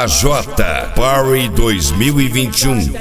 AJ Party 2021.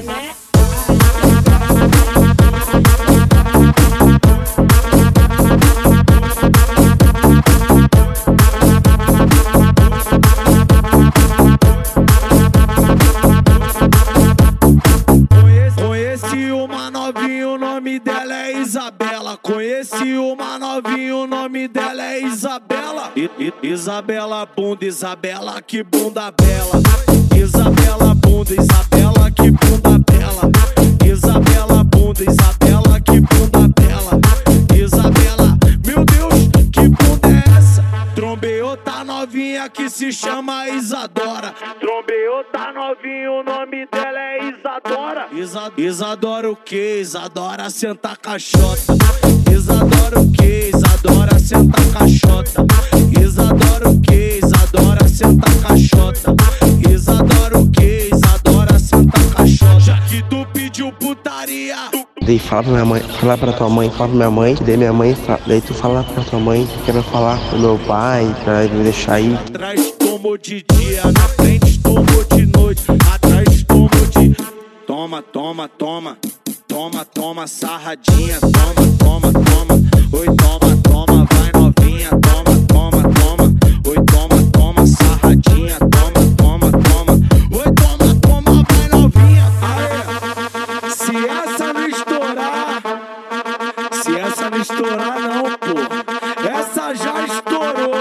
Conheci uma novinha, o nome dela é Isabela. Conheci uma novinha, o nome dela é Isabela. Isabela bunda, Isabela que bunda bela. Isabela bunda, Isabela que bunda bela. Isabela bunda, Isabela que bunda bela. Isabela, meu Deus, que bunda é essa? Trombei outra novinha que se chama Isadora. Trombei outra novinha, o nome dela é Isadora. Isadora o que? Isadora senta caixota. Isadora o que? Isadora senta caixota. Isadora o que? Isadora senta caixota. Isadora o que? Isadora senta caixota. Já que tu pediu putaria, Daí fala pra minha mãe, fala pra tua mãe, fala pra minha mãe, daí minha mãe fala, daí tu fala pra tua mãe que quer falar pro meu pai, pra ele me deixar aí. atrás tomou de dia, na frente tomou de noite. Atrás tomou de... Toma, toma, toma. Toma, toma, sarradinha. Toma, toma, toma. Oi, toma, toma, vai novinha. Toma, toma, toma. Oi, toma, toma, sarradinha. Toma, toma, toma. Oi, toma, toma, vai novinha. Aê. Se essa não estourar, se essa não estourar não, pô. Essa já estourou.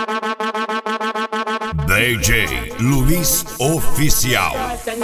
DJ Luiz Oficial.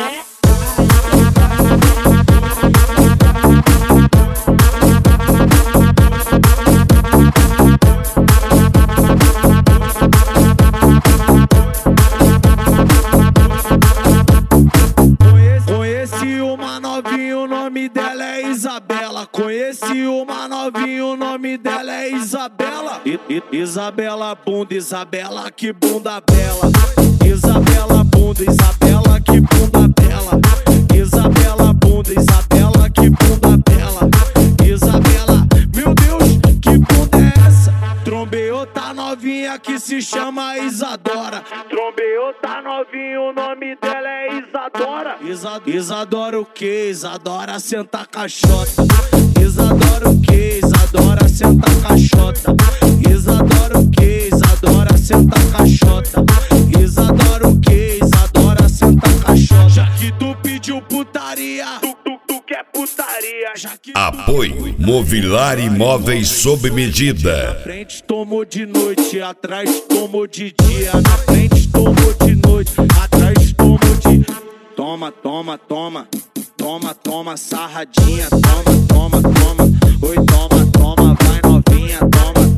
Conheci uma novinha, o nome dela é Isabela. Conheci uma novinha, o nome dela é Isabela. Isabela bunda, Isabela que bunda bela. Isabela bunda, Isabela que bunda bela. Isabela bunda, Isabela que bunda bela. Isabela, meu Deus, que bunda é essa? Trombei outra novinha que se chama Isadora. Trombei outra novinha, o nome dela é Isadora. Isadora o que? Isadora senta caixota. Isadora o que? Isadora senta caixota. Isadora o que? Isadora senta caixota. Isadora o que? Isadora senta caixota. Já que tu pediu putaria, tu quer putaria. Já que Apoio Movilar Imóveis sob medida. na frente tomou de noite, atrás tomou de dia. Na frente tomou de noite, atrás tomou de... Toma, toma, toma. Toma, toma, sarradinha. Toma, toma, toma. Oi, toma, toma, vai novinha. Toma,